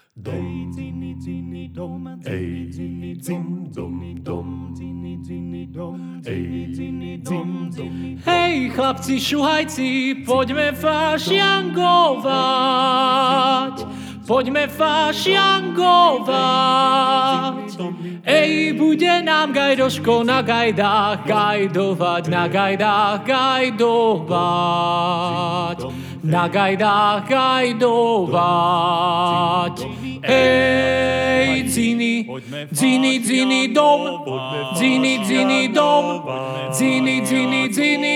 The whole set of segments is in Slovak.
Dom, dzini, dzini, dom, ej, dzini, dzim, dom, dom, dzini, dzini, dom, ej, dzini, dzim, dom. Hej, chlapci, šuhajci, poďme fašiangovať. Poďme fašiangovať. Ej, bude nám gajdoško na gajdách gajdovať, na gajdách gajdovať, na gajdách gajdovať. Ej, dzini, dzini, dzini, dom, dzini, dzini, dom, dzini, dzini, dzini,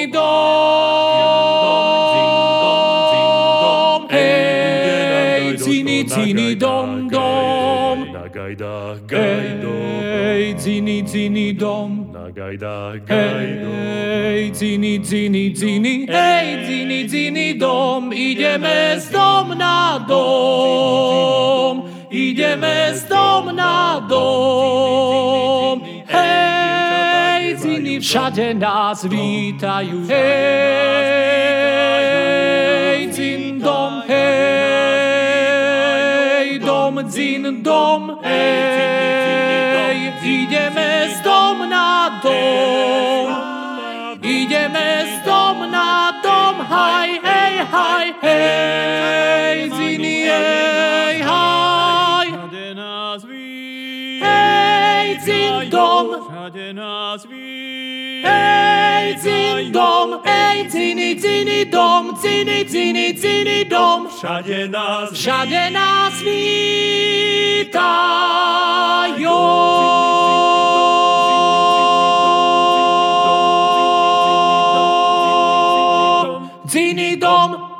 dom. Ej, dzini, dzini, dom, dom. Na gajdách gajdovať. Ej, dzini, dzini, dom. Na gajdách gajdovať. Ej, dzini, dzini, dzini, ej, dzini, dzini, dom, ideme z dom na dom, ideme z dom na dom. Hej, dzini, všade nás vítajú, hej, dzin, dom, hej, dom, dzin, dom, hej, ideme z dom na dom. Ideme z dom na dom, haj, hej, haj, hej, dzini, hej, haj. Všade nás Hej, dzin, dom, všade nás hej, dzin, dom, ej, dzini, dzini, dom, dzini, dzini, dzini, dom. Všade nás vítajú. Dzini, dom.